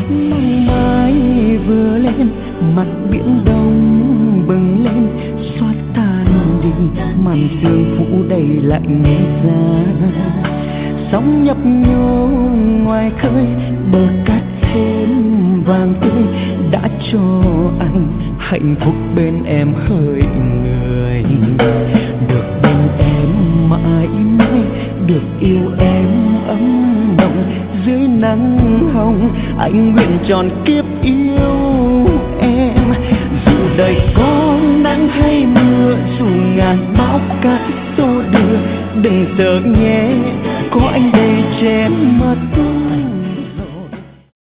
Nắng mai vừa lên, mặt biển đông bừng lên, xóa tan đi màn sương phủ đầy lạnh giá. Sóng nhấp nhô ngoài khơi, bờ cát thêm vàng tươi, đã cho anh hạnh phúc bên em hỡi người. Được bên em mãi mãi, được yêu em ấm nồng dưới nắng hồng, anh nguyện tròn kiếp yêu em. Dù đời có nắng hay mưa, dù ngàn bão cát xô đưa, đừng sợ nhé, có anh đây che mất